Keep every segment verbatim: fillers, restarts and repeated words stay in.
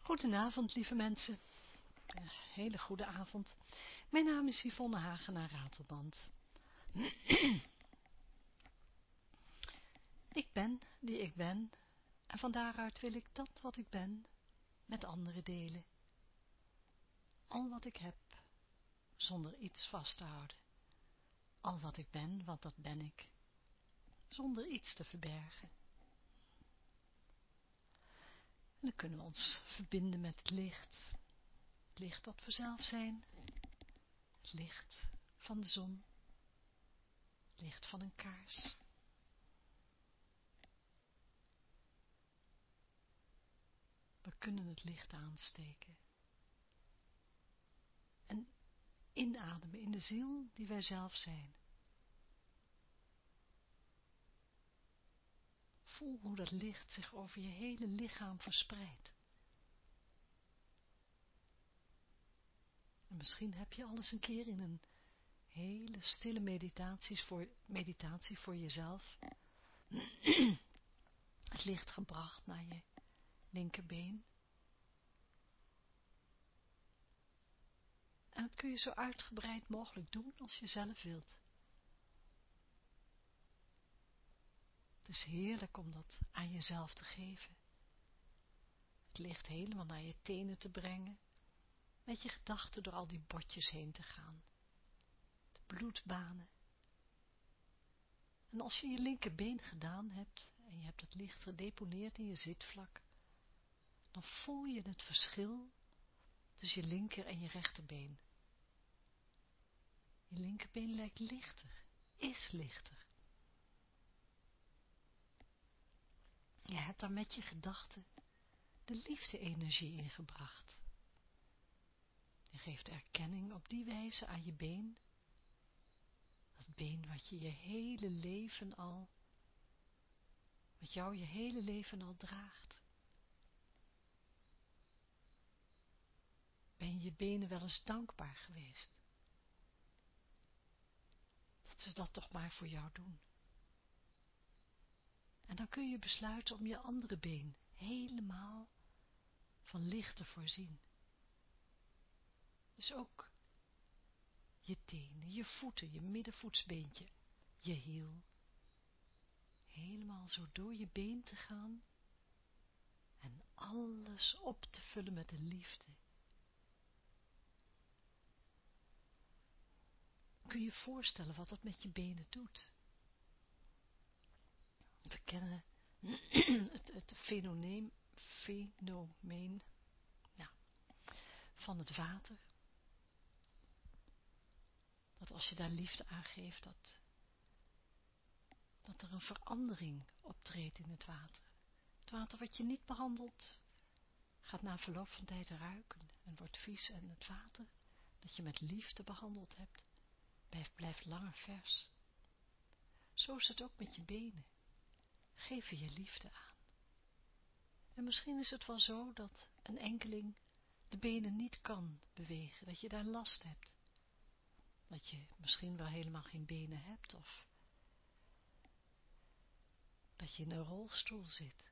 Goedenavond, lieve mensen. Een hele goede avond. Mijn naam is Yvonne Hagenaar Ratelband. Ik ben die ik ben en van daaruit wil ik dat wat ik ben met anderen delen. Al wat ik heb, zonder iets vast te houden. Al wat ik ben, want dat ben ik, zonder iets te verbergen. En dan kunnen we ons verbinden met het licht. Het licht dat we zelf zijn. Het licht van de zon. Het licht van een kaars. We kunnen het licht aansteken. En inademen in de ziel die wij zelf zijn. Voel hoe dat licht zich over je hele lichaam verspreidt. En misschien heb je al eens een keer in een hele stille meditaties voor, meditatie voor jezelf het licht gebracht naar je linkerbeen. En dat kun je zo uitgebreid mogelijk doen als je zelf wilt. Het is heerlijk om dat aan jezelf te geven. Het licht helemaal naar je tenen te brengen. Met je gedachten door al die botjes heen te gaan. De bloedbanen. En als je je linkerbeen gedaan hebt en je hebt het licht gedeponeerd in je zitvlak, dan voel je het verschil tussen je linker en je rechterbeen. Je linkerbeen lijkt lichter, is lichter. Je hebt daar met je gedachten de liefde-energie ingebracht. Je geeft erkenning op die wijze aan je been. Dat been wat je je hele leven al, wat jou je hele leven al draagt. Ben je je benen wel eens dankbaar geweest? Dat ze dat toch maar voor jou doen. En dan kun je besluiten om je andere been helemaal van licht te voorzien. Dus ook je tenen, je voeten, je middenvoetsbeentje, je hiel. Helemaal zo door je been te gaan en alles op te vullen met de liefde. Kun je je voorstellen wat dat met je benen doet? We kennen het, het fenomeen, fenomeen nou, van het water. Dat als je daar liefde aan geeft, dat, dat er een verandering optreedt in het water. Het water wat je niet behandelt, gaat na verloop van tijd ruiken en wordt vies. En het water dat je met liefde behandeld hebt, blijft, blijft langer vers. Zo is het ook met je benen. Geef er je liefde aan. En misschien is het wel zo dat een enkeling de benen niet kan bewegen, dat je daar last hebt. Dat je misschien wel helemaal geen benen hebt of dat je in een rolstoel zit.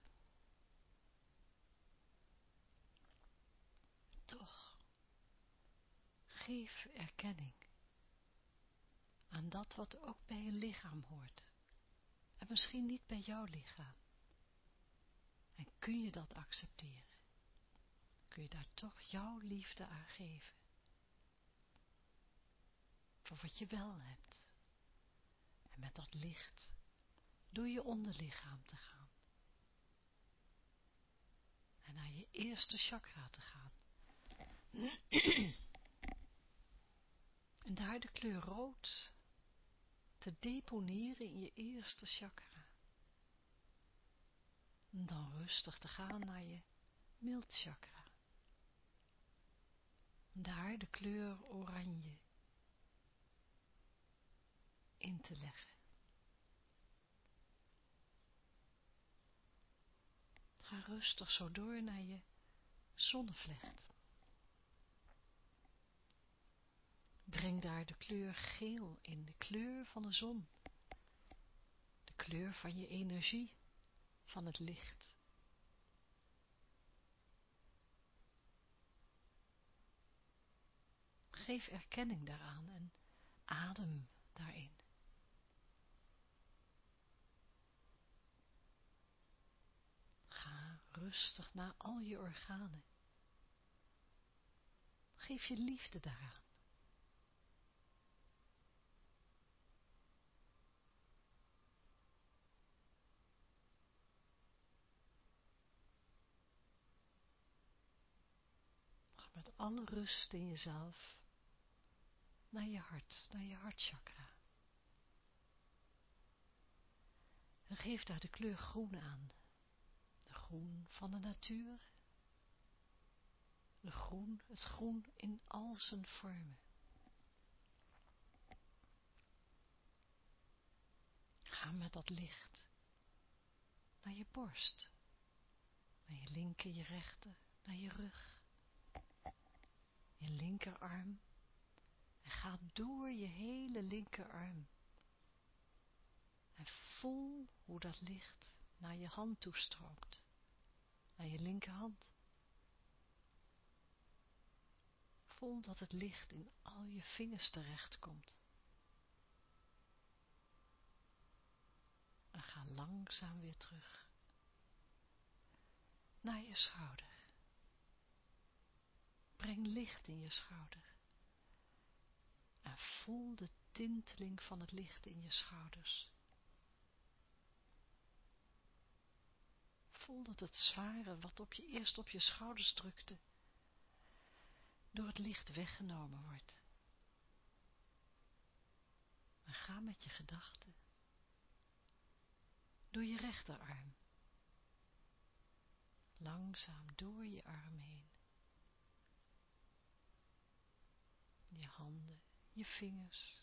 Toch, geef erkenning aan dat wat ook bij je lichaam hoort. En misschien niet bij jouw lichaam. En kun je dat accepteren? Kun je daar toch jouw liefde aan geven? Voor wat je wel hebt. En met dat licht door je onderlichaam te gaan. En naar je eerste chakra te gaan. En daar de kleur rood te deponeren in je eerste chakra. En dan rustig te gaan naar je mild chakra. En daar de kleur oranje in te leggen. Ga rustig zo door naar je zonnevlecht. Breng daar de kleur geel in, de kleur van de zon. De kleur van je energie, van het licht. Geef erkenning daaraan en adem daarin. Ga rustig naar al je organen. Geef je liefde daaraan. Ga met alle rust in jezelf naar je hart, naar je hartchakra. En geef daar de kleur groen aan. De groen van de natuur. De groen, het groen in al zijn vormen. Ga met dat licht naar je borst, naar je linker, je rechter, naar je rug, je linkerarm en ga door je hele linkerarm. En voel hoe dat licht naar je hand toestroomt, naar je linkerhand. Voel dat het licht in al je vingers terechtkomt. En ga langzaam weer terug naar je schouder. Breng licht in je schouder. En voel de tinteling van het licht in je schouders. Voel dat het zware wat op je eerst op je schouders drukte, door het licht weggenomen wordt. En ga met je gedachten door je rechterarm. Langzaam door je arm heen. Je handen, je vingers.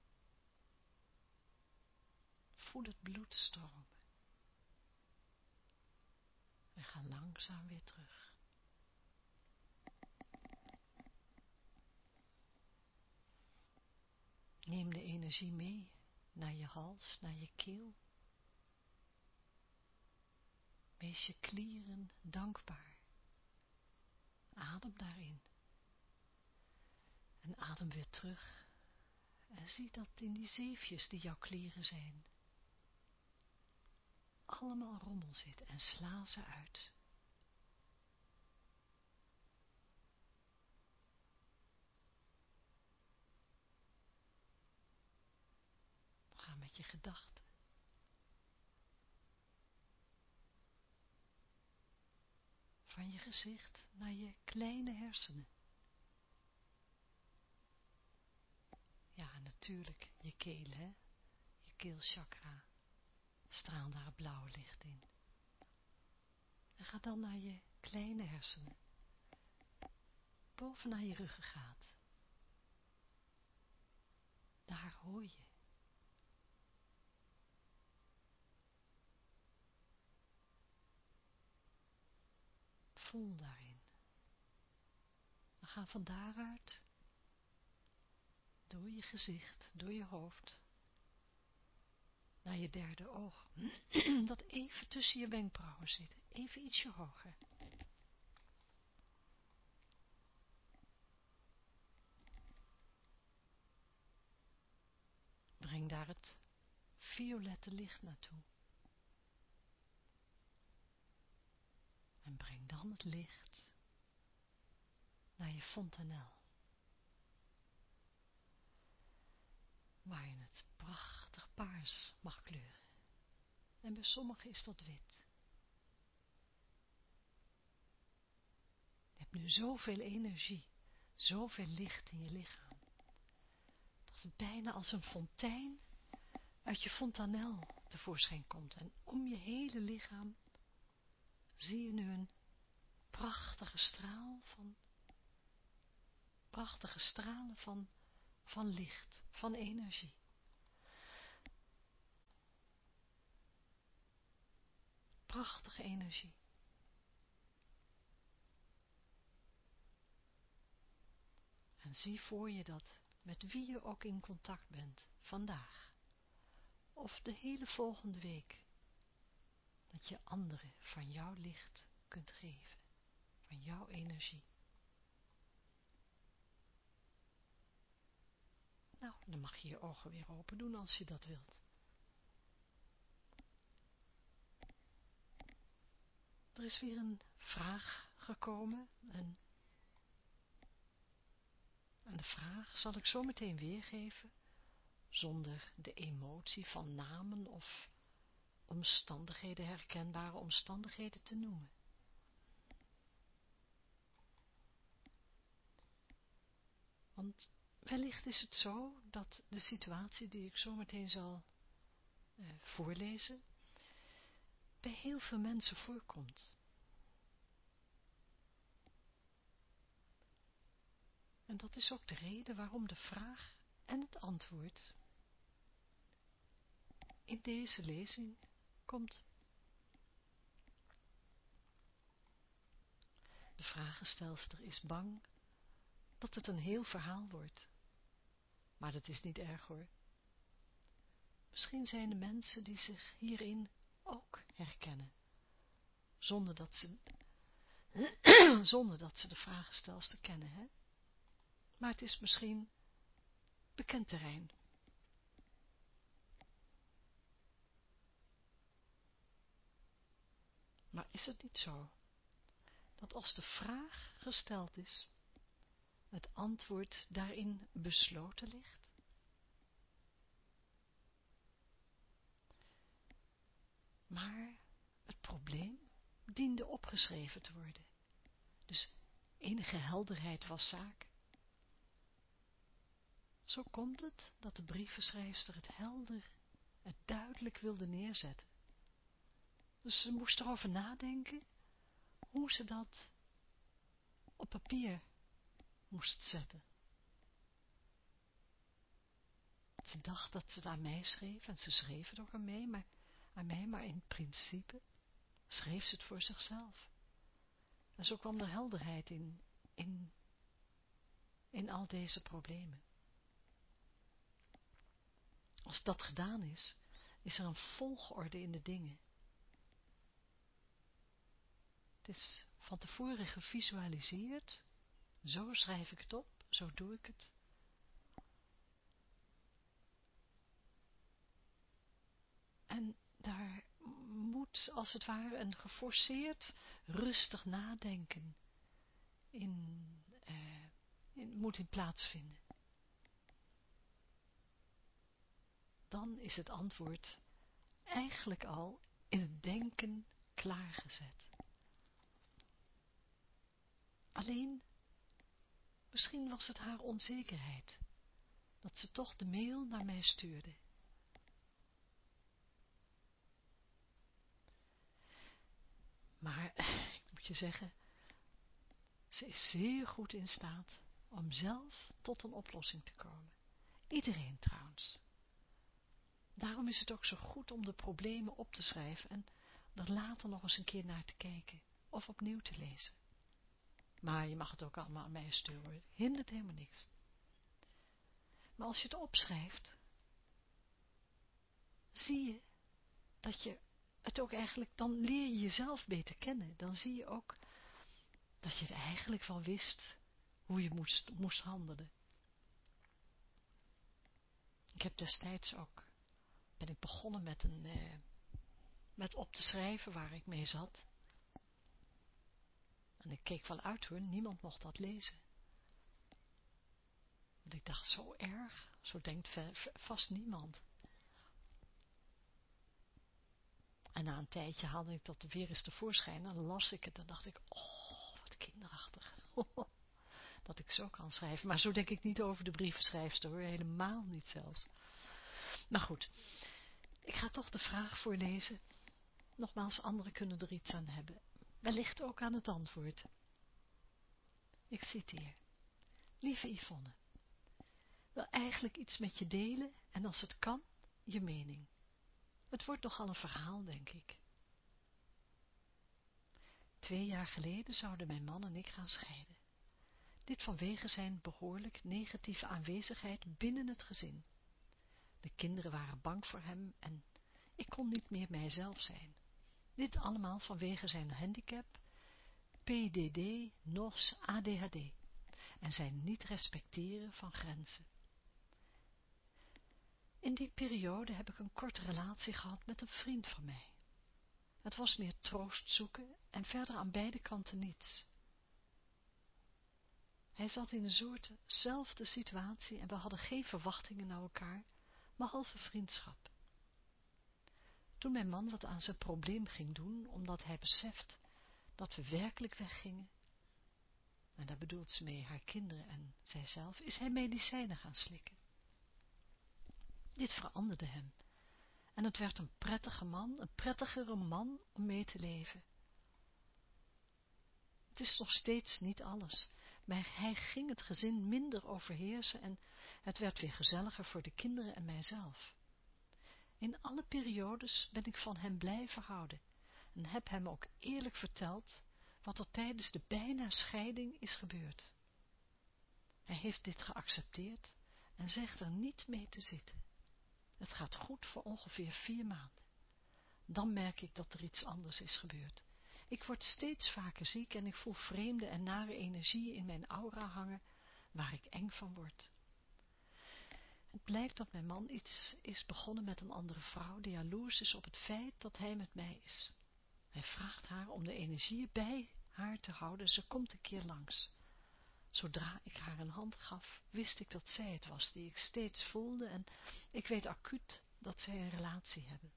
Voel het bloed stromen. En ga langzaam weer terug. Neem de energie mee naar je hals, naar je keel. Wees je klieren dankbaar. Adem daarin. En adem weer terug. En zie dat in die zeefjes die jouw klieren zijn, allemaal rommel zit en sla ze uit. Ga met je gedachten van je gezicht naar je kleine hersenen. Ja, natuurlijk, je keel, hè? Je keelchakra. Straal daar het blauwe licht in. En ga dan naar je kleine hersenen. Boven naar je ruggengraat. Daar hoor je. Voel daarin. We gaan van daaruit door je gezicht, door je hoofd, naar je derde oog, dat even tussen je wenkbrauwen zit, even ietsje hoger. Breng daar het violette licht naartoe. En breng dan het licht naar je fontanel, waar je het prachtig paars mag kleuren. En bij sommigen is dat wit. Je hebt nu zoveel energie, zoveel licht in je lichaam, dat het bijna als een fontein uit je fontanel tevoorschijn komt. En om je hele lichaam zie je nu een prachtige straal van, prachtige stralen van, van licht, van energie. Prachtige energie. En zie voor je dat, met wie je ook in contact bent, vandaag, of de hele volgende week, dat je anderen van jouw licht kunt geven, van jouw energie. Nou, dan mag je je ogen weer open doen als je dat wilt. Er is weer een vraag gekomen en, en de vraag zal ik zo meteen weergeven, zonder de emotie van namen of omstandigheden, herkenbare omstandigheden te noemen. Want wellicht is het zo dat de situatie die ik zo meteen zal eh, voorlezen, bij heel veel mensen voorkomt. En dat is ook de reden waarom de vraag en het antwoord in deze lezing komt. De vragenstelster is bang dat het een heel verhaal wordt. Maar dat is niet erg hoor. Misschien zijn er mensen die zich hierin ook herkennen, zonder dat ze, zonder dat ze de vragenstelster kennen, hè? Maar het is misschien bekend terrein. Maar is het niet zo, dat als de vraag gesteld is, het antwoord daarin besloten ligt? Maar het probleem diende opgeschreven te worden. Dus enige helderheid was zaak. Zo komt het dat de brievenschrijfster het helder, het duidelijk wilde neerzetten. Dus ze moest erover nadenken hoe ze dat op papier moest zetten. Ze dacht dat ze het aan mij schreef en ze schreef het ook aan mij, maar, aan mij, maar in principe schreef ze het voor zichzelf. En zo kwam er helderheid in, in, in al deze problemen. Als dat gedaan is, is er een volgorde in de dingen. Het is van tevoren gevisualiseerd, zo schrijf ik het op, zo doe ik het. En daar moet als het ware een geforceerd, rustig nadenken in, eh, in, moet in plaatsvinden. Dan is het antwoord eigenlijk al in het denken klaargezet. Alleen, misschien was het haar onzekerheid, dat ze toch de mail naar mij stuurde. Maar, ik moet je zeggen, ze is zeer goed in staat om zelf tot een oplossing te komen. Iedereen trouwens. Daarom is het ook zo goed om de problemen op te schrijven en er later nog eens een keer naar te kijken of opnieuw te lezen. Maar je mag het ook allemaal aan mij sturen, hindert helemaal niks. Maar als je het opschrijft, zie je dat je het ook eigenlijk, dan leer je jezelf beter kennen. Dan zie je ook dat je het eigenlijk wel wist hoe je moest, moest handelen. Ik heb destijds ook, ben ik begonnen met, een, eh, met op te schrijven waar ik mee zat. En ik keek wel uit hoor, niemand mocht dat lezen. Want ik dacht, zo erg, zo denkt vast niemand. En na een tijdje haalde ik dat weer eens tevoorschijn en dan las ik het en dacht ik, oh, wat kinderachtig. Dat ik zo kan schrijven. Maar zo denk ik niet over de brievenschrijfster hoor, helemaal niet zelfs. Nou goed, ik ga toch de vraag voorlezen. Nogmaals, anderen kunnen er iets aan hebben. Wellicht ook aan het antwoord. Ik citeer. Lieve Yvonne, wil eigenlijk iets met je delen en als het kan, je mening. Het wordt nogal een verhaal, denk ik. Twee jaar geleden zouden mijn man en ik gaan scheiden. Dit vanwege zijn behoorlijk negatieve aanwezigheid binnen het gezin. De kinderen waren bang voor hem en ik kon niet meer mijzelf zijn. Dit allemaal vanwege zijn handicap, P D D, N O S, A D H D en zijn niet respecteren van grenzen. In die periode heb ik een korte relatie gehad met een vriend van mij. Het was meer troost zoeken en verder aan beide kanten niets. Hij zat in een soortzelfde situatie en we hadden geen verwachtingen naar elkaar, behalve vriendschap. Toen mijn man wat aan zijn probleem ging doen, omdat hij beseft dat we werkelijk weggingen, en daar bedoelt ze mee haar kinderen en zijzelf, is hij medicijnen gaan slikken. Dit veranderde hem. En het werd een prettige man, een prettigere man om mee te leven. Het is nog steeds niet alles, maar hij ging het gezin minder overheersen en het werd weer gezelliger voor de kinderen en mijzelf. In alle periodes ben ik van hem blijven houden en heb hem ook eerlijk verteld wat er tijdens de bijna scheiding is gebeurd. Hij heeft dit geaccepteerd en zegt er niet mee te zitten. Het gaat goed voor ongeveer vier maanden. Dan merk ik dat er iets anders is gebeurd. Ik word steeds vaker ziek en ik voel vreemde en nare energieën in mijn aura hangen, waar ik eng van word. Het blijkt dat mijn man iets is begonnen met een andere vrouw, die jaloers is op het feit dat hij met mij is. Hij vraagt haar om de energieën bij haar te houden, ze komt een keer langs. Zodra ik haar een hand gaf, wist ik dat zij het was, die ik steeds voelde en ik weet acuut dat zij een relatie hebben.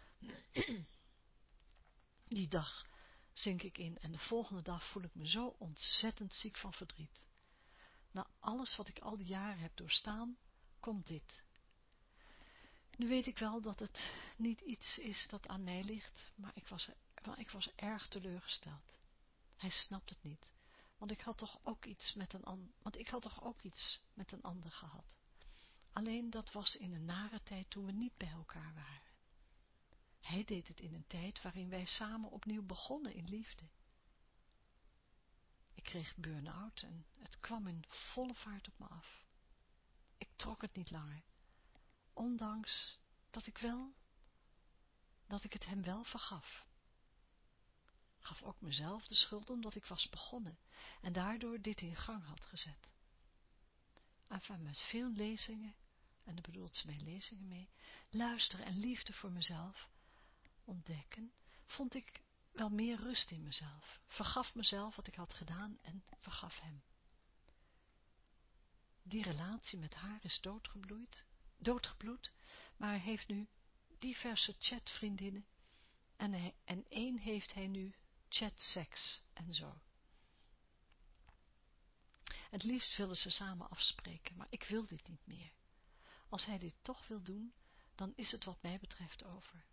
Die dag zink ik in en de volgende dag voel ik me zo ontzettend ziek van verdriet. Na alles wat ik al die jaren heb doorstaan, komt dit. Nu weet ik wel dat het niet iets is dat aan mij ligt, maar ik was, maar ik was erg teleurgesteld. Hij snapt het niet, want ik had toch ook iets met een ander, want ik had toch ook iets met een ander gehad. Alleen dat was in een nare tijd toen we niet bij elkaar waren. Hij deed het in een tijd waarin wij samen opnieuw begonnen in liefde. Ik kreeg burn-out en het kwam in volle vaart op me af. Ik trok het niet langer, ondanks dat ik wel, dat ik het hem wel vergaf. Gaf ook mezelf de schuld omdat ik was begonnen en daardoor dit in gang had gezet. Enfin, met veel lezingen, en daar bedoelt ze mijn lezingen mee, luisteren en liefde voor mezelf ontdekken, vond ik wel meer rust in mezelf, vergaf mezelf wat ik had gedaan en vergaf hem. Die relatie met haar is doodgebloeid, doodgebloed, maar hij heeft nu diverse chatvriendinnen en, hij, en één heeft hij nu chatseks en zo. Het liefst willen ze samen afspreken, maar ik wil dit niet meer. Als hij dit toch wil doen, dan is het wat mij betreft over.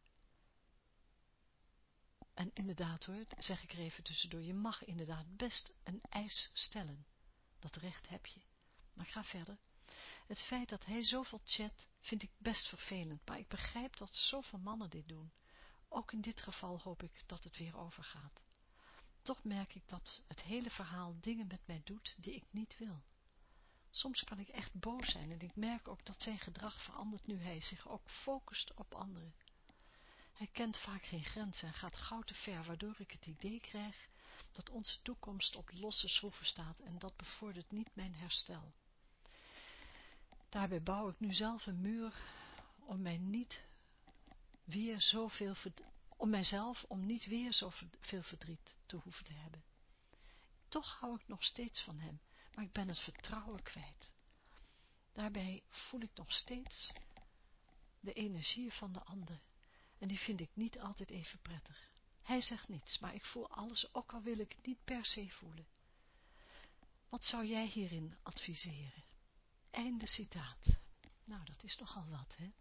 En inderdaad hoor, zeg ik er even tussendoor, je mag inderdaad best een eis stellen. Dat recht heb je. Maar ik ga verder. Het feit dat hij zoveel chat, vind ik best vervelend, maar ik begrijp dat zoveel mannen dit doen. Ook in dit geval hoop ik dat het weer overgaat. Toch merk ik dat het hele verhaal dingen met mij doet die ik niet wil. Soms kan ik echt boos zijn en ik merk ook dat zijn gedrag verandert nu hij zich ook focust op anderen. Hij kent vaak geen grenzen en gaat gauw te ver, waardoor ik het idee krijg dat onze toekomst op losse schroeven staat en dat bevordert niet mijn herstel. Daarbij bouw ik nu zelf een muur om mij niet weer zoveel om mijzelf om niet weer zoveel verdriet te hoeven te hebben. Toch hou ik nog steeds van hem, maar ik ben het vertrouwen kwijt. Daarbij voel ik nog steeds de energie van de ander en die vind ik niet altijd even prettig. Hij zegt niets, maar ik voel alles, ook al wil ik het niet per se voelen. Wat zou jij hierin adviseren? Einde citaat. Nou, dat is nogal wat, hè?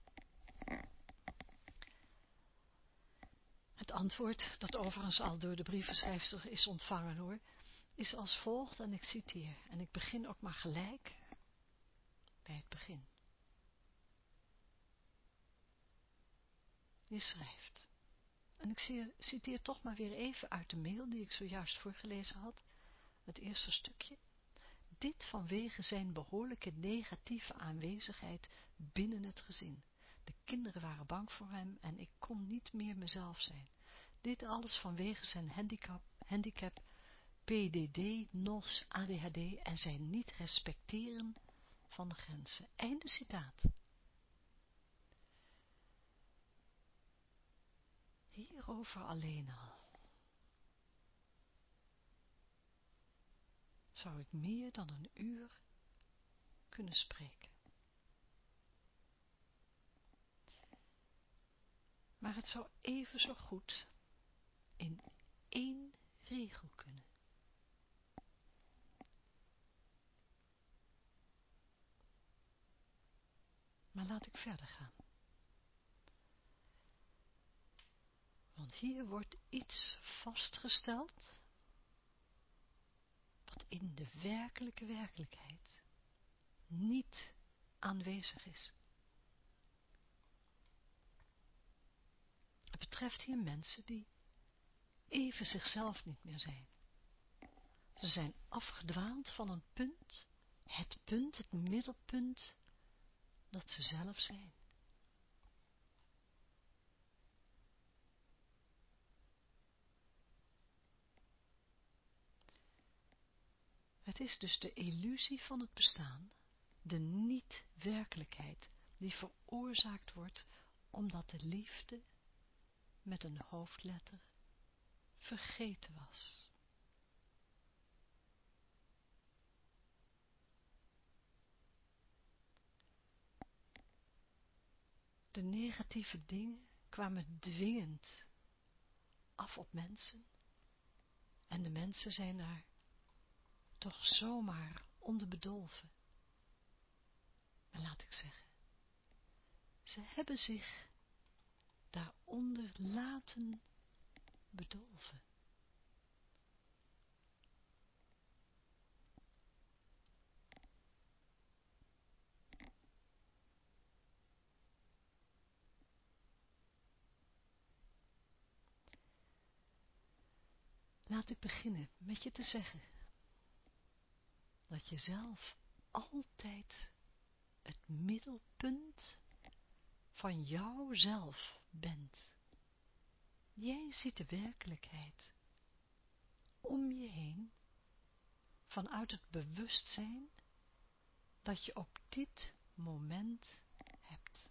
Het antwoord, dat overigens al door de brievenschrijfster is ontvangen hoor, is als volgt en ik citeer. En ik begin ook maar gelijk bij het begin. Je schrijft. En ik citeer toch maar weer even uit de mail die ik zojuist voorgelezen had. Het eerste stukje. Dit vanwege zijn behoorlijke negatieve aanwezigheid binnen het gezin. De kinderen waren bang voor hem en ik kon niet meer mezelf zijn. Dit alles vanwege zijn handicap, handicap P D D, N O S, A D H D en zijn niet respecteren van de grenzen. Einde citaat. hierover alleen al zou ik meer dan een uur kunnen spreken. Maar het zou even zo goed in één regel kunnen. Maar laat ik verder gaan. Want hier wordt iets vastgesteld wat in de werkelijke werkelijkheid niet aanwezig is. Het betreft hier mensen die even zichzelf niet meer zijn. Ze zijn afgedwaald van een punt, het punt, het middelpunt dat ze zelf zijn. Het is dus de illusie van het bestaan, de niet-werkelijkheid, die veroorzaakt wordt omdat de liefde met een hoofdletter vergeten was. De negatieve dingen kwamen dwingend af op mensen en de mensen zijn daar toch zomaar onder bedolven. En laat ik zeggen, ze hebben zich daaronder laten bedolven. Laat ik beginnen met je te zeggen dat je zelf altijd het middelpunt van jouzelf bent. Jij ziet de werkelijkheid om je heen vanuit het bewustzijn dat je op dit moment hebt.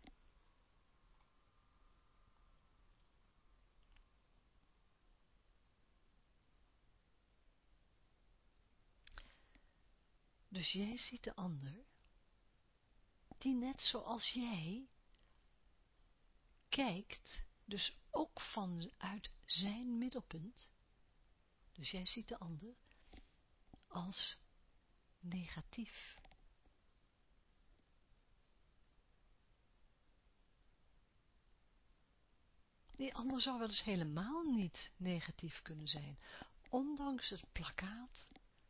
Dus jij ziet de ander, die net zoals jij kijkt, dus ook vanuit zijn middelpunt. Dus jij ziet de ander als negatief. Die ander zou wel eens helemaal niet negatief kunnen zijn, ondanks het plakkaat,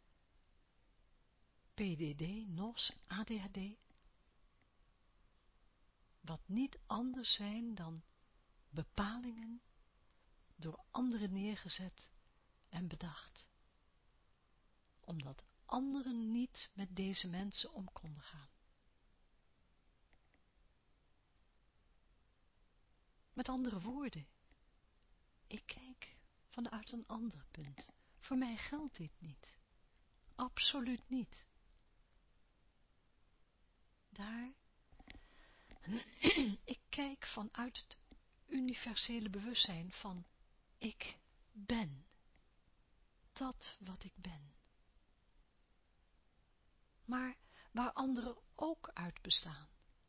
P D D, N O S, A D H D, wat niet anders zijn dan bepalingen door anderen neergezet en bedacht, omdat anderen niet met deze mensen om konden gaan. Met andere woorden, ik kijk vanuit een ander punt. Voor mij geldt dit niet. Absoluut niet. Daar, ik kijk vanuit het universele bewustzijn van ik ben. Dat wat ik ben. Maar waar anderen ook uit bestaan.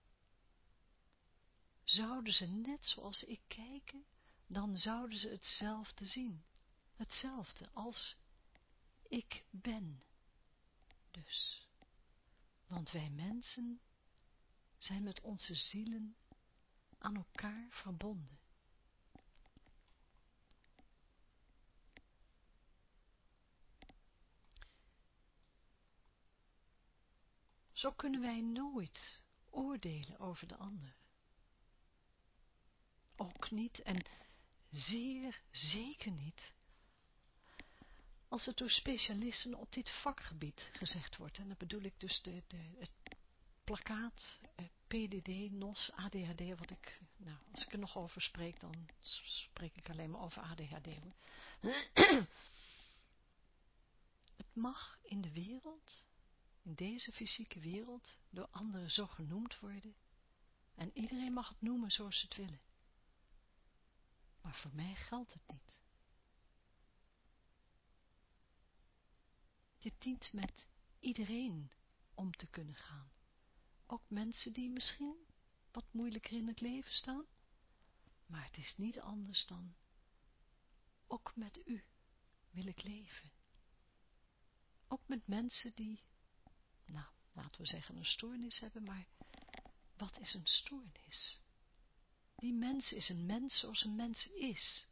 Zouden ze net zoals ik kijken, dan zouden ze hetzelfde zien. Hetzelfde als ik ben. Dus. Want wij mensen zijn met onze zielen aan elkaar verbonden. Zo kunnen wij nooit oordelen over de ander. Ook niet en zeer zeker niet als het door specialisten op dit vakgebied gezegd wordt. En dan bedoel ik dus de, de, het plakkaat, eh, P D D, N O S, A D H D, wat ik, nou, als ik er nog over spreek, dan spreek ik alleen maar over A D H D. Hoor. Het mag in de wereld, in deze fysieke wereld, door anderen zo genoemd worden. En iedereen mag het noemen zoals ze het willen. maar voor mij geldt het niet. Je dient met iedereen om te kunnen gaan. Ook mensen die misschien wat moeilijker in het leven staan. Maar het is niet anders dan, ook met u wil ik leven. Ook met mensen die, nou, laten we zeggen een stoornis hebben, maar wat is een stoornis? Die mens is een mens zoals een mens is.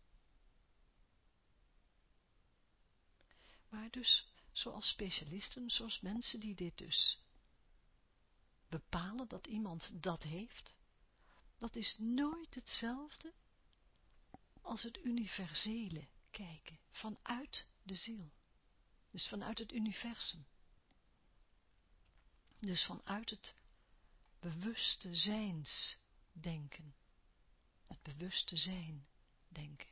Maar dus, zoals specialisten, zoals mensen die dit dus bepalen dat iemand dat heeft, dat is nooit hetzelfde als het universele kijken, vanuit de ziel. Dus vanuit het universum. Dus vanuit het bewuste zijnsdenken. Het bewuste zijn denken.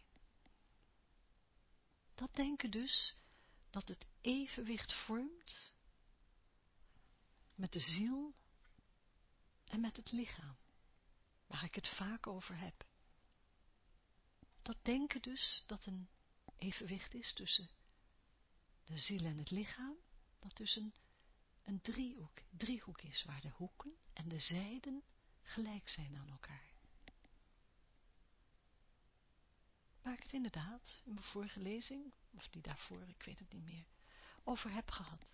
Dat denken dus, dat het evenwicht vormt met de ziel en met het lichaam, waar ik het vaak over heb. Dat denken dus, dat een evenwicht is tussen de ziel en het lichaam, dat dus een, een driehoek, driehoek is, waar de hoeken en de zijden gelijk zijn aan elkaar. Waar ik het inderdaad in mijn vorige lezing, of die daarvoor, ik weet het niet meer, over heb gehad.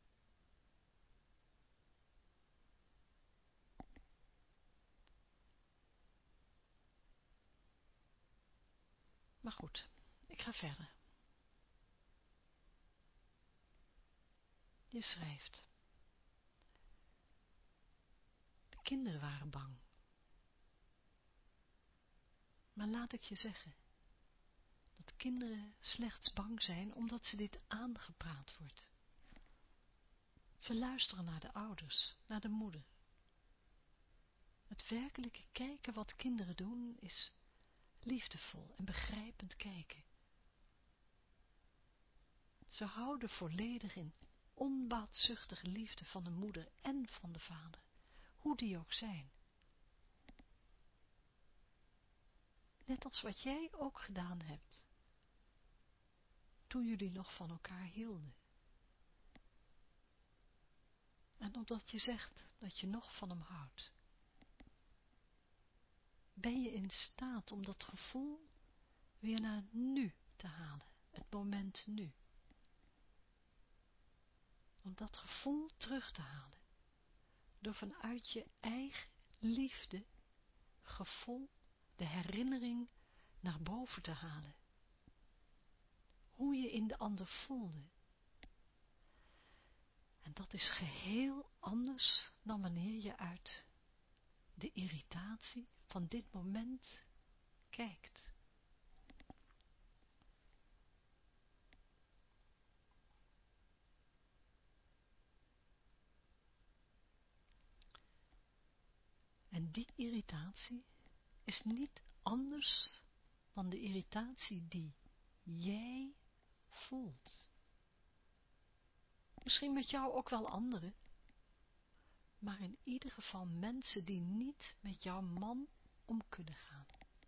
Maar goed, ik ga verder. Je schrijft. De kinderen waren bang. Maar laat ik je zeggen, dat kinderen slechts bang zijn omdat ze dit aangepraat wordt. Ze luisteren naar de ouders, naar de moeder. Het werkelijke kijken wat kinderen doen is liefdevol en begrijpend kijken. Ze houden volledig in onbaatzuchtige liefde van de moeder en van de vader, hoe die ook zijn. Net als wat jij ook gedaan hebt, toen jullie nog van elkaar hielden. En omdat je zegt dat je nog van hem houdt, ben je in staat om dat gevoel weer naar nu te halen, het moment nu. Om dat gevoel terug te halen, door vanuit je eigen liefde, gevoel, de herinnering naar boven te halen. Hoe je in de ander voelde. En dat is geheel anders dan wanneer je uit de irritatie van dit moment kijkt. En die irritatie is niet anders dan de irritatie die jij voelt. Misschien met jou ook wel anderen, maar in ieder geval mensen die niet met jouw man om kunnen gaan.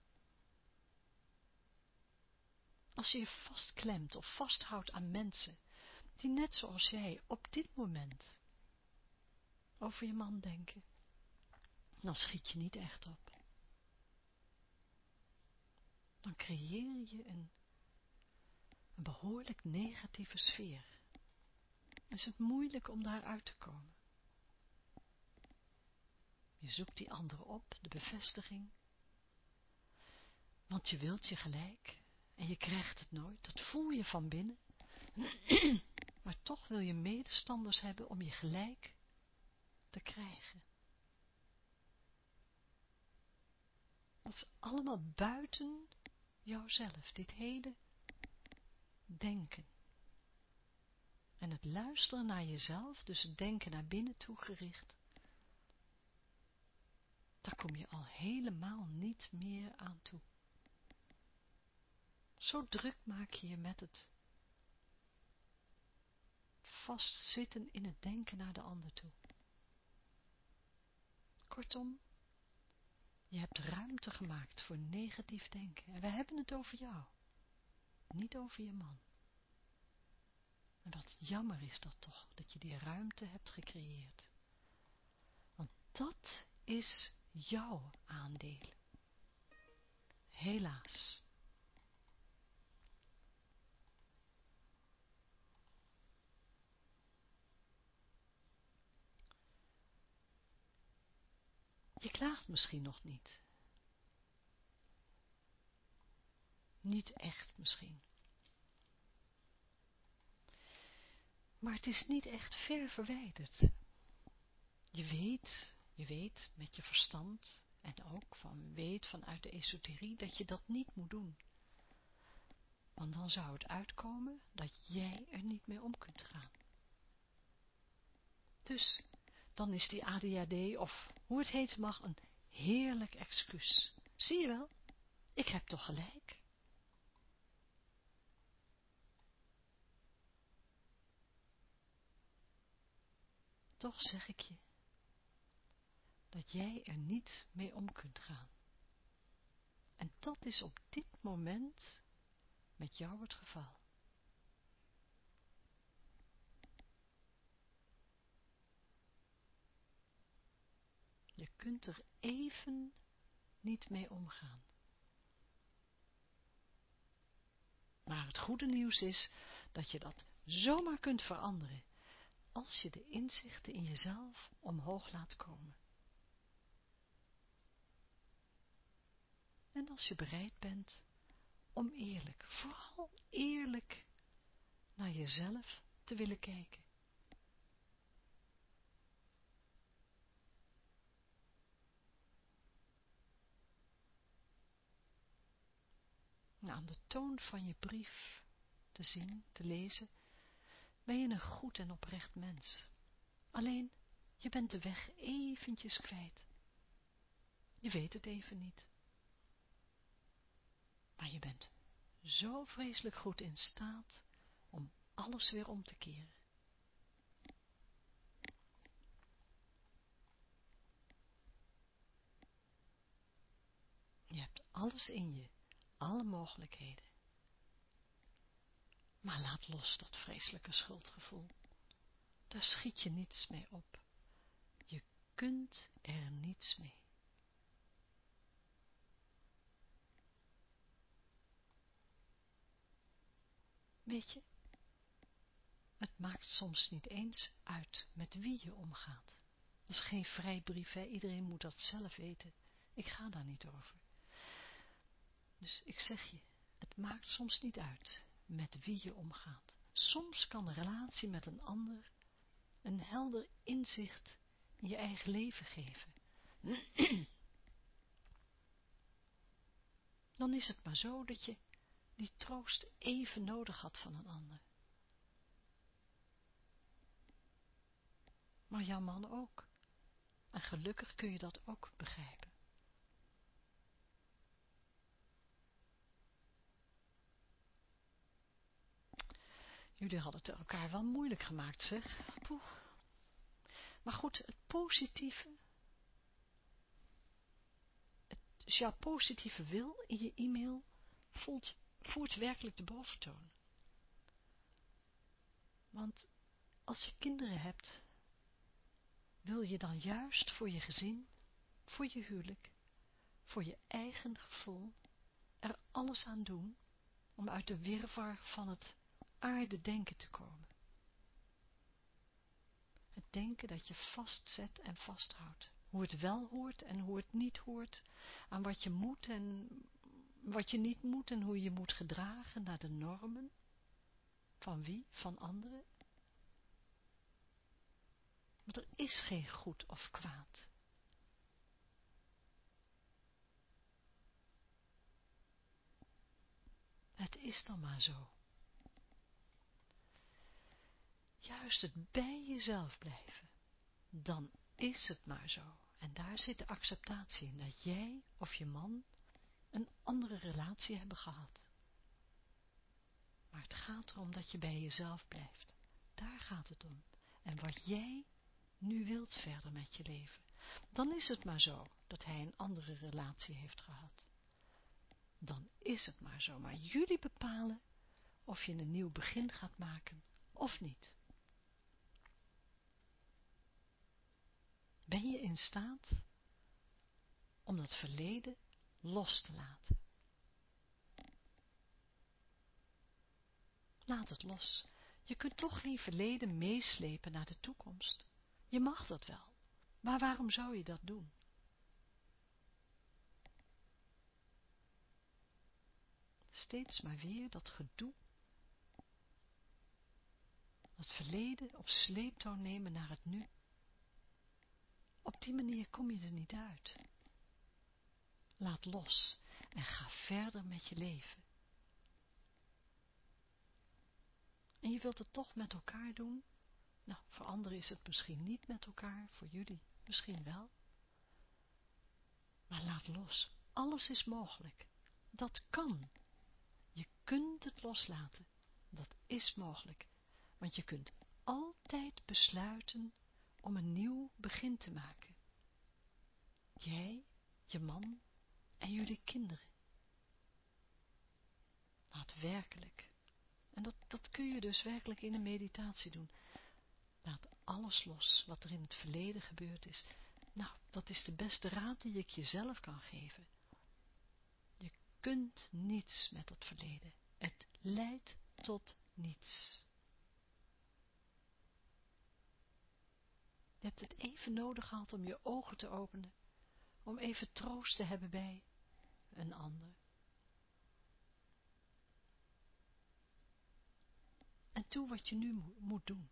Als je je vastklemt of vasthoudt aan mensen die net zoals jij op dit moment over je man denken, dan schiet je niet echt op. Dan creëer je een, een behoorlijk negatieve sfeer. Is het moeilijk om daaruit te komen. Je zoekt die andere op, de bevestiging. Want je wilt je gelijk en je krijgt het nooit, dat voel je van binnen. Maar toch wil je medestanders hebben om je gelijk te krijgen. Dat is allemaal buiten jouzelf, dit hele denken. En het luisteren naar jezelf, dus het denken naar binnen toe gericht, daar kom je al helemaal niet meer aan toe. Zo druk maak je je met het vastzitten in het denken naar de ander toe. Kortom, Je hebt ruimte gemaakt voor negatief denken. En we hebben het over jou. Niet over je man. En wat jammer is dat toch, dat je die ruimte hebt gecreëerd. Want dat is jouw aandeel. Helaas. Je klaagt misschien nog niet. Niet echt misschien. Maar het is niet echt ver verwijderd. Je weet, je weet met je verstand en ook van weet vanuit de esoterie dat je dat niet moet doen. Want dan zou het uitkomen dat jij er niet mee om kunt gaan. Dus dan is die A D H D of hoe het heet mag een heerlijk excuus. Zie je wel, ik heb toch gelijk. Toch zeg ik je dat jij er niet mee om kunt gaan. En dat is op dit moment met jou het geval. Je kunt er even niet mee omgaan. Maar het goede nieuws is dat je dat zomaar kunt veranderen als je de inzichten in jezelf omhoog laat komen. En als je bereid bent om eerlijk, vooral eerlijk naar jezelf te willen kijken. Nou, aan de toon van je brief te zien, te lezen, ben je een goed en oprecht mens. Alleen, je bent de weg eventjes kwijt. Je weet het even niet. Maar je bent zo vreselijk goed in staat om alles weer om te keren. Je hebt alles in je, alle mogelijkheden. Maar laat los dat vreselijke schuldgevoel. Daar schiet je niets mee op. Je kunt er niets mee. Weet je, het maakt soms niet eens uit met wie je omgaat. Dat is geen vrijbrief, hè? Iedereen moet dat zelf weten. Ik ga daar niet over. Dus ik zeg je, het maakt soms niet uit met wie je omgaat. Soms kan een relatie met een ander een helder inzicht in je eigen leven geven. Dan is het maar zo dat je die troost even nodig had van een ander. Maar jouw man ook. En gelukkig kun je dat ook begrijpen. Jullie hadden het elkaar wel moeilijk gemaakt, zeg. Poeh. Maar goed, het positieve, dus jouw positieve wil in je e-mail voelt, voert werkelijk de boventoon. Want als je kinderen hebt, wil je dan juist voor je gezin, voor je huwelijk, voor je eigen gevoel, er alles aan doen om uit de wirwar van het aardedenken te komen. Het denken dat je vastzet en vasthoudt. Hoe het wel hoort en hoe het niet hoort. Aan wat je moet en wat je niet moet en hoe je moet gedragen naar de normen. Van wie? Van anderen? Want er is geen goed of kwaad. Het is dan maar zo. Juist het bij jezelf blijven. Dan is het maar zo. En daar zit de acceptatie in. Dat jij of je man een andere relatie hebben gehad. Maar het gaat erom dat je bij jezelf blijft. Daar gaat het om. En wat jij nu wilt verder met je leven. Dan is het maar zo dat hij een andere relatie heeft gehad. Dan is het maar zo, maar jullie bepalen of je een nieuw begin gaat maken of niet. Ben je in staat om dat verleden los te laten? Laat het los. Je kunt toch geen verleden meeslepen naar de toekomst. Je mag dat wel, maar waarom zou je dat doen? Steeds maar weer dat gedoe, dat verleden op sleeptouw nemen naar het nu. Op die manier kom je er niet uit. Laat los en ga verder met je leven. En je wilt het toch met elkaar doen? Nou, voor anderen is het misschien niet met elkaar, voor jullie misschien wel. Maar laat los. Alles is mogelijk. Dat kan. Je kunt het loslaten. Dat is mogelijk. Want je kunt altijd besluiten om een nieuw begin te maken. Jij, je man en jullie kinderen. Laat werkelijk. En dat, dat kun je dus werkelijk in een meditatie doen. Laat alles los wat er in het verleden gebeurd is. Nou, dat is de beste raad die ik jezelf kan geven. Je kunt niets met dat verleden. Het leidt tot niets. Je hebt het even nodig gehad om je ogen te openen. Om even troost te hebben bij een ander. En doe wat je nu moet doen.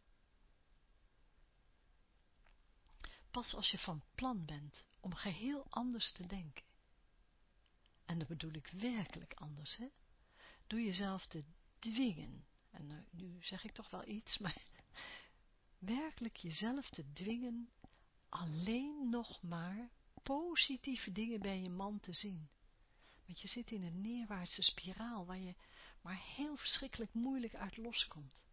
Pas als je van plan bent om geheel anders te denken. En dat bedoel ik werkelijk anders, hè. Doe jezelf te dwingen. En nu, nu zeg ik toch wel iets, maar werkelijk jezelf te dwingen alleen nog maar positieve dingen bij je man te zien. Want je zit in een neerwaartse spiraal waar je maar heel verschrikkelijk moeilijk uit loskomt.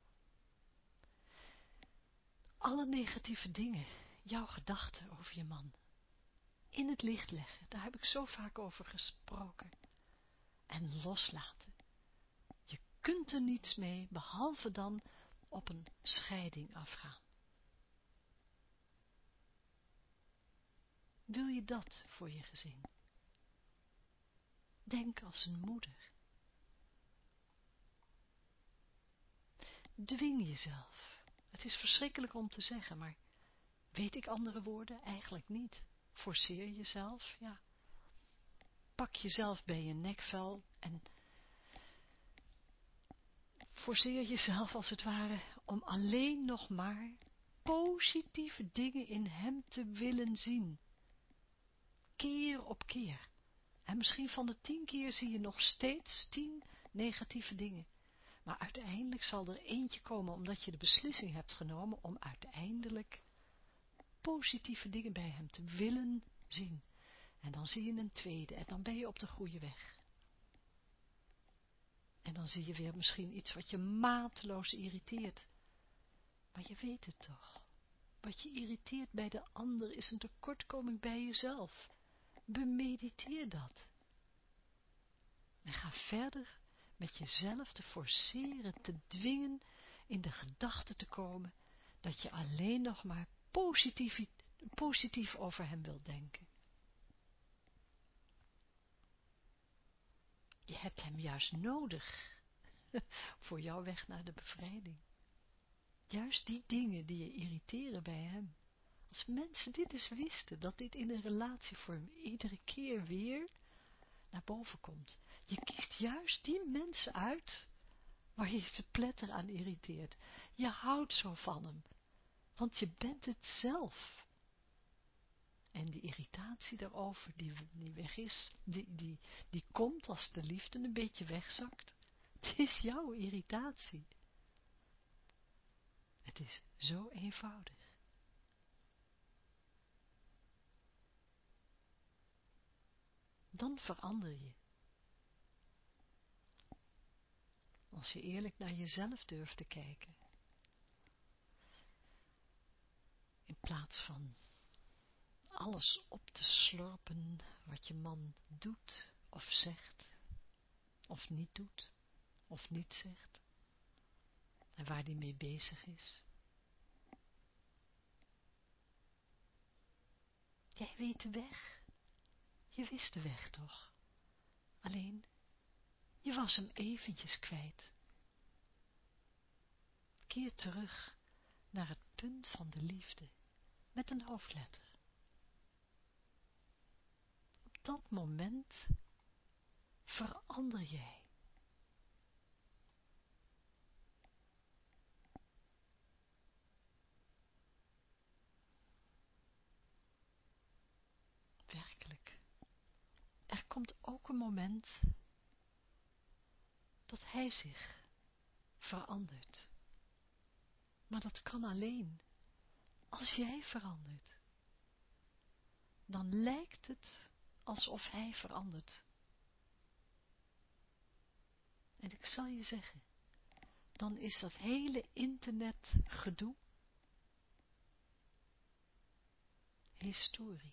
Alle negatieve dingen, jouw gedachten over je man, in het licht leggen, daar heb ik zo vaak over gesproken. En loslaten. Je kunt er niets mee, behalve dan op een scheiding afgaan. Wil je dat voor je gezin? Denk als een moeder. Dwing jezelf. Het is verschrikkelijk om te zeggen, maar weet ik andere woorden? Eigenlijk niet. Forceer jezelf, ja. Pak jezelf bij je nekvel en forceer jezelf als het ware om alleen nog maar positieve dingen in hem te willen zien. Keer op keer. En misschien van de tien keer zie je nog steeds tien negatieve dingen. Maar uiteindelijk zal er eentje komen omdat je de beslissing hebt genomen om uiteindelijk positieve dingen bij hem te willen zien. En dan zie je een tweede en dan ben je op de goede weg. En dan zie je weer misschien iets wat je mateloos irriteert. Maar je weet het toch. Wat je irriteert bij de ander is een tekortkoming bij jezelf. Bemediteer dat. En ga verder met jezelf te forceren, te dwingen in de gedachte te komen dat je alleen nog maar positief, positief over hem wilt denken. Je hebt hem juist nodig voor jouw weg naar de bevrijding. Juist die dingen die je irriteren bij hem. Als mensen dit eens wisten, dat dit in een relatievorm iedere keer weer naar boven komt. Je kiest juist die mensen uit waar je te pletter aan irriteert. Je houdt zo van hem, want je bent het zelf. En die irritatie daarover, die, die weg is, die, die, die komt als de liefde een beetje wegzakt. Het is jouw irritatie. Het is zo eenvoudig. Dan verander je. Als je eerlijk naar jezelf durft te kijken. In plaats van alles op te slorpen wat je man doet of zegt, of niet doet, of niet zegt, en waar die mee bezig is. Jij weet de weg, je wist de weg toch, alleen je was hem eventjes kwijt. Keer terug naar het punt van de liefde, met een hoofdletter. Op dat moment verander jij. Werkelijk. Er komt ook een moment dat hij zich verandert. Maar dat kan alleen als jij verandert. Dan lijkt het alsof hij verandert. En ik zal je zeggen, dan is dat hele internet gedoe historie.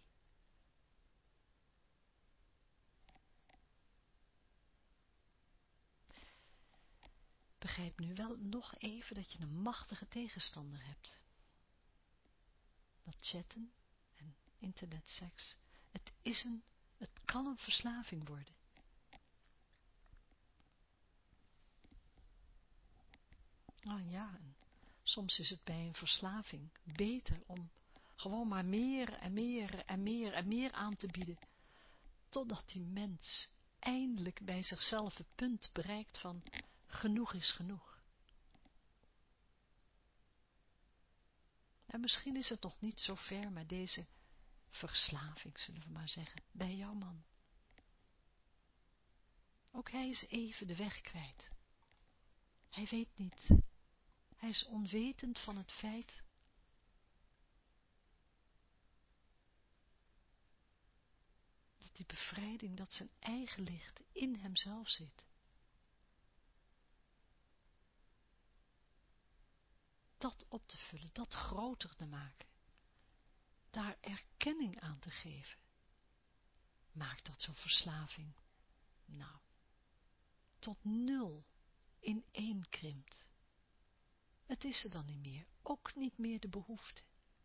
Begrijp nu wel nog even dat je een machtige tegenstander hebt. Dat chatten en internetseks, het is een, het kan een verslaving worden. Nou ja, en soms is het bij een verslaving beter om gewoon maar meer en meer en meer en meer aan te bieden, totdat die mens eindelijk bij zichzelf het punt bereikt van genoeg is genoeg. En misschien is het nog niet zo ver met deze verslaving, zullen we maar zeggen, bij jouw man. Ook hij is even de weg kwijt. Hij weet niet. Hij is onwetend van het feit dat die bevrijding, dat zijn eigen licht in hemzelf zit. Dat op te vullen, dat groter te maken. Daar erkenning aan te geven. Maakt dat zo'n verslaving, nou, tot nul in één krimpt. Het is er dan niet meer, ook niet meer de behoefte.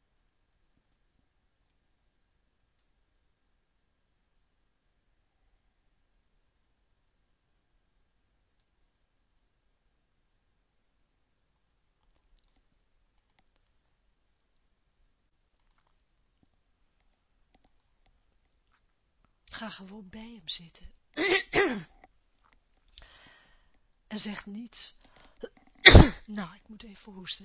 Ga gewoon bij hem zitten. En zeg niets. Nou, ik moet even hoesten.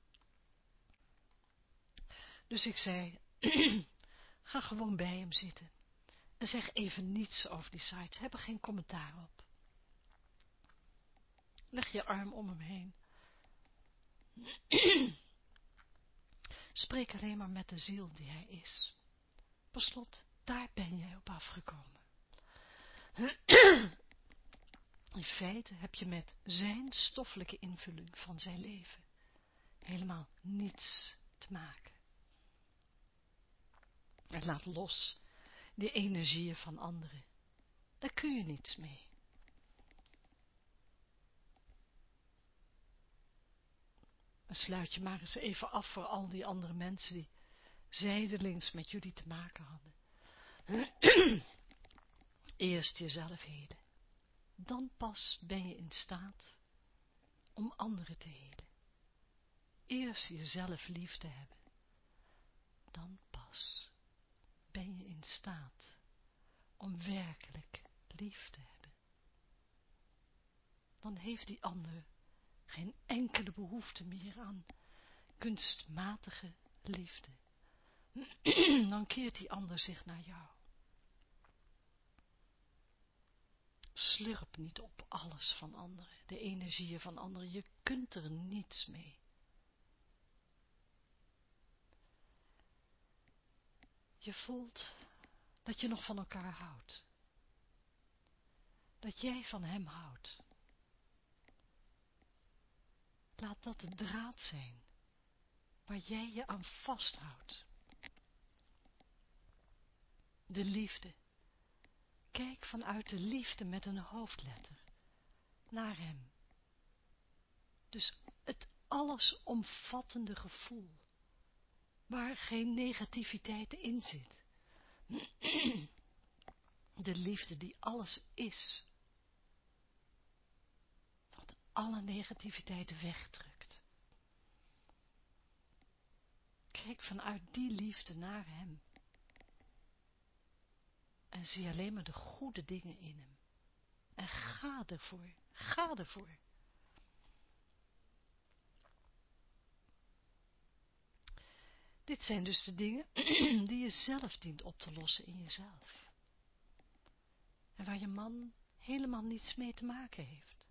Dus ik zei, ga gewoon bij hem zitten. En zeg even niets over die sites. Heb er geen commentaar op. Leg je arm om hem heen. Spreek alleen maar met de ziel die hij is. Per slot, daar ben jij op afgekomen. In feite heb je met zijn stoffelijke invulling van zijn leven helemaal niets te maken. En laat los die energieën van anderen. Daar kun je niets mee. En sluit je maar eens even af voor al die andere mensen die zijdelings met jullie te maken hadden. Eerst jezelf heden. Dan pas ben je in staat om anderen te heden. Eerst jezelf lief te hebben. Dan pas ben je in staat om werkelijk lief te hebben. Dan heeft die ander geen enkele behoefte meer aan kunstmatige liefde. Dan keert die ander zich naar jou. Slurp niet op alles van anderen, de energieën van anderen, je kunt er niets mee. Je voelt dat je nog van elkaar houdt. Dat jij van hem houdt. Laat dat de draad zijn waar jij je aan vasthoudt. De liefde. Kijk vanuit de liefde met een hoofdletter naar hem. Dus het allesomvattende gevoel, waar geen negativiteit in zit. De liefde die alles is, wat alle negativiteit wegdrukt. Kijk vanuit die liefde naar hem. En zie alleen maar de goede dingen in hem. En ga ervoor, ga ervoor. Dit zijn dus de dingen die je zelf dient op te lossen in jezelf. En waar je man helemaal niets mee te maken heeft.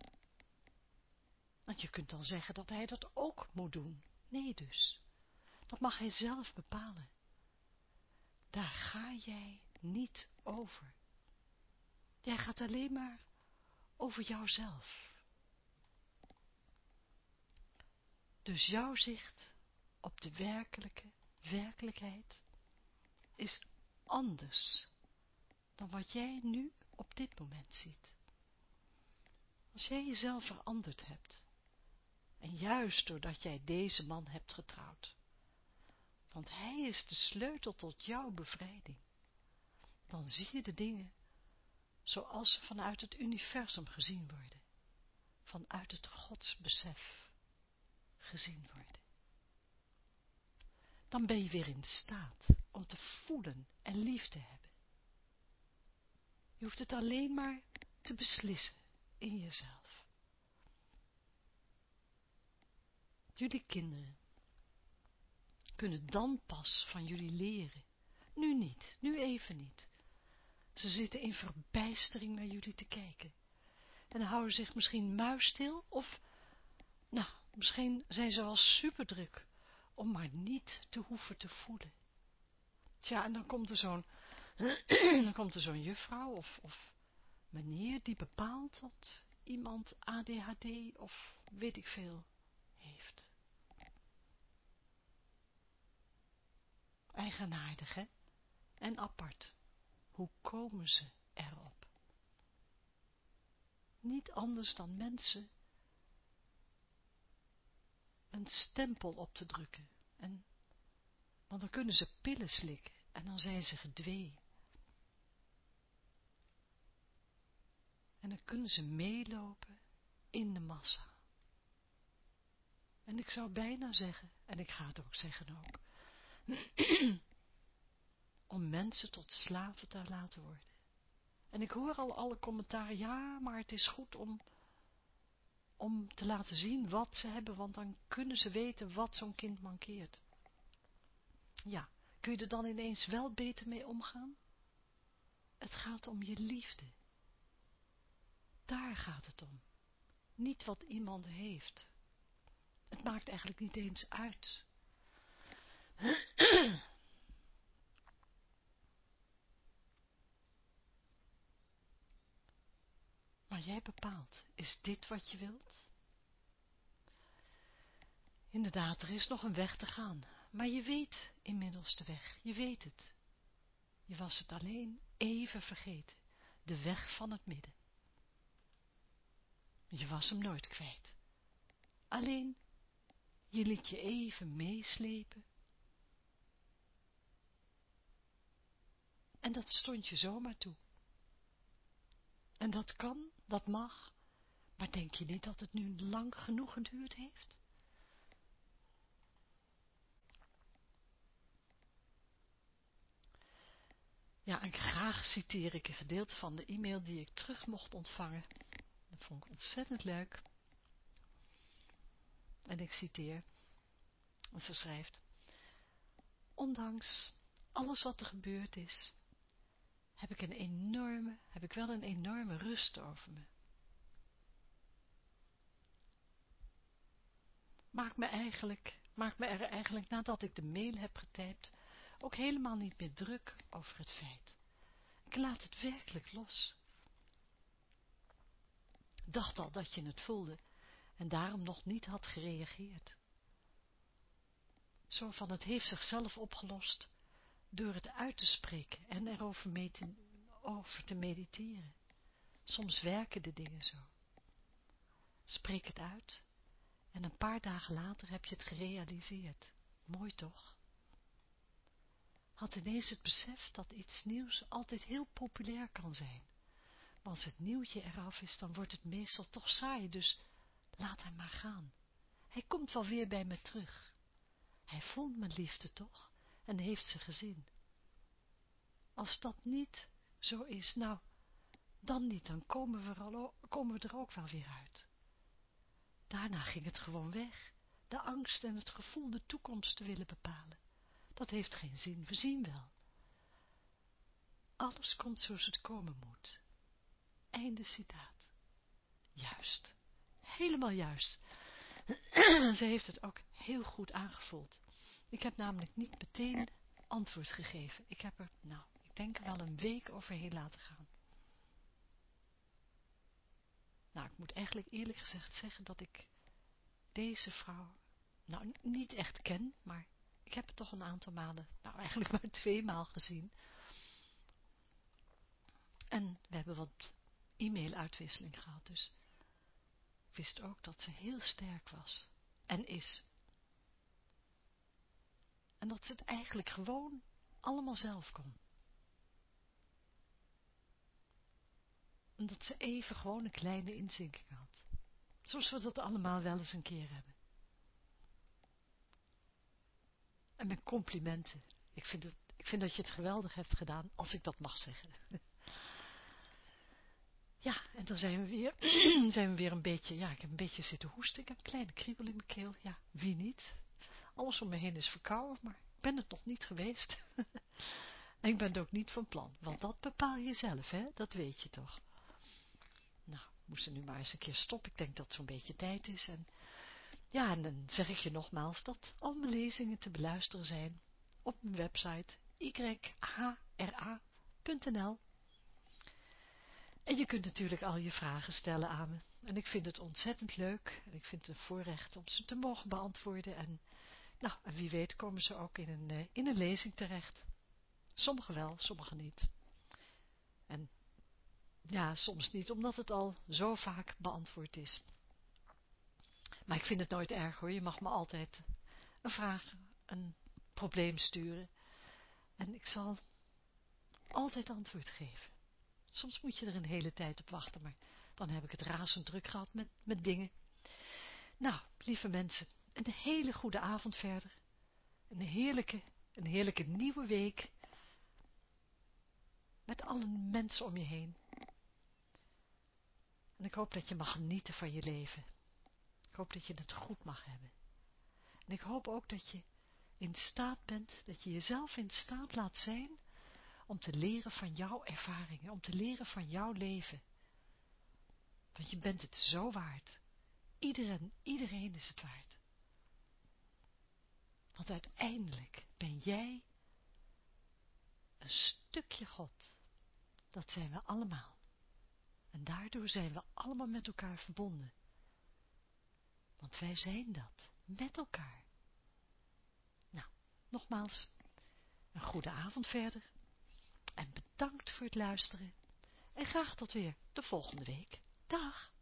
Want je kunt dan zeggen dat hij dat ook moet doen. Nee dus. Dat mag hij zelf bepalen. Daar ga jij niet over. Jij gaat alleen maar over jouzelf. Dus jouw zicht op de werkelijke werkelijkheid is anders dan wat jij nu op dit moment ziet. Als jij jezelf veranderd hebt, en juist doordat jij deze man hebt getrouwd, want hij is de sleutel tot jouw bevrijding, dan zie je de dingen zoals ze vanuit het universum gezien worden, vanuit het godsbesef gezien worden. Dan ben je weer in staat om te voelen en lief te hebben. Je hoeft het alleen maar te beslissen in jezelf. Jullie kinderen kunnen dan pas van jullie leren. Nu niet, nu even niet. Ze zitten in verbijstering naar jullie te kijken. En houden zich misschien muisstil of, nou, misschien zijn ze wel superdruk om maar niet te hoeven te voelen. Tja, en dan komt er zo'n, dan komt er zo'n juffrouw of, of meneer die bepaalt dat iemand A D H D of weet ik veel heeft. Eigenaardig, hè? En apart. Hoe komen ze erop? Niet anders dan mensen een stempel op te drukken. En, want dan kunnen ze pillen slikken en dan zijn ze gedwee. En dan kunnen ze meelopen in de massa. En ik zou bijna zeggen, en ik ga het ook zeggen ook, om mensen tot slaven te laten worden. En ik hoor al alle commentaren, ja, maar het is goed om, om te laten zien wat ze hebben, want dan kunnen ze weten wat zo'n kind mankeert. Ja, kun je er dan ineens wel beter mee omgaan? Het gaat om je liefde. Daar gaat het om. Niet wat iemand heeft. Het maakt eigenlijk niet eens uit. Maar jij bepaalt, is dit wat je wilt? Inderdaad, er is nog een weg te gaan, maar je weet inmiddels de weg, je weet het. Je was het alleen even vergeten, de weg van het midden. Je was hem nooit kwijt. Alleen, je liet je even meeslepen. En dat stond je zomaar toe. En dat kan, dat mag, maar denk je niet dat het nu lang genoeg geduurd heeft? Ja, en graag citeer ik een gedeelte van de e-mail die ik terug mocht ontvangen. Dat vond ik ontzettend leuk. En ik citeer, en ze schrijft: ondanks alles wat er gebeurd is, heb ik een enorme, heb ik wel een enorme rust over me. Maak me eigenlijk, maak me er eigenlijk nadat ik de mail heb getypt, ook helemaal niet meer druk over het feit. Ik laat het werkelijk los. Dacht al dat je het voelde en daarom nog niet had gereageerd. Zo van, het heeft zichzelf opgelost, door het uit te spreken en erover mee te, over te mediteren. Soms werken de dingen zo. Spreek het uit en een paar dagen later heb je het gerealiseerd. Mooi toch? Had ineens het besef dat iets nieuws altijd heel populair kan zijn. Maar als het nieuwtje eraf is, dan wordt het meestal toch saai, dus laat hem maar gaan. Hij komt wel weer bij me terug. Hij vond mijn liefde toch en heeft ze gezien. Als dat niet zo is, nou, dan niet, dan komen we er, al, komen we er ook wel weer uit. Daarna ging het gewoon weg, de angst en het gevoel de toekomst te willen bepalen. Dat heeft geen zin, we zien wel. Alles komt zoals het komen moet. Einde citaat. Juist, helemaal juist. Ze heeft het ook heel goed aangevoeld. Ik heb namelijk niet meteen antwoord gegeven. Ik heb er, nou, ik denk er wel een week overheen laten gaan. Nou, ik moet eigenlijk eerlijk gezegd zeggen dat ik deze vrouw, nou, niet echt ken, maar ik heb het toch een aantal malen, nou eigenlijk maar twee maal gezien. En we hebben wat e-mail-uitwisseling gehad, dus ik wist ook dat ze heel sterk was en is. En dat ze het eigenlijk gewoon allemaal zelf kon. En dat ze even gewoon een kleine inzinking had. Zoals we dat allemaal wel eens een keer hebben. En met complimenten. Ik vind, het, ik vind dat je het geweldig hebt gedaan, als ik dat mag zeggen. Ja, en dan zijn we weer, zijn we weer een beetje, ja, ik heb een beetje zitten hoesten. Ik heb een kleine kriebel in mijn keel. Ja, wie niet? Alles om me heen is verkouden, maar ik ben het nog niet geweest. En ik ben het ook niet van plan, want dat bepaal je zelf, hè? Dat weet je toch. Nou, ik moest er nu maar eens een keer stoppen. Ik denk dat het zo'n beetje tijd is. En ja, en dan zeg ik je nogmaals dat al mijn lezingen te beluisteren zijn op mijn website y h r a punt n l. En je kunt natuurlijk al je vragen stellen aan me. En ik vind het ontzettend leuk. En ik vind het een voorrecht om ze te mogen beantwoorden. En nou, en wie weet komen ze ook in een, in een lezing terecht. Sommige wel, sommige niet. En ja, soms niet, omdat het al zo vaak beantwoord is. Maar ik vind het nooit erg hoor. Je mag me altijd een vraag, een probleem sturen. En ik zal altijd antwoord geven. Soms moet je er een hele tijd op wachten, maar dan heb ik het razend druk gehad met, met dingen. Nou, lieve mensen, een hele goede avond verder. Een heerlijke, een heerlijke nieuwe week. Met alle mensen om je heen. En ik hoop dat je mag genieten van je leven. Ik hoop dat je het goed mag hebben. En ik hoop ook dat je in staat bent, dat je jezelf in staat laat zijn om te leren van jouw ervaringen, om te leren van jouw leven. Want je bent het zo waard. Iedereen, iedereen is het waard. Want uiteindelijk ben jij een stukje God. Dat zijn we allemaal. En daardoor zijn we allemaal met elkaar verbonden. Want wij zijn dat, met elkaar. Nou, nogmaals, een goede avond verder. En bedankt voor het luisteren. En graag tot weer de volgende week. Dag!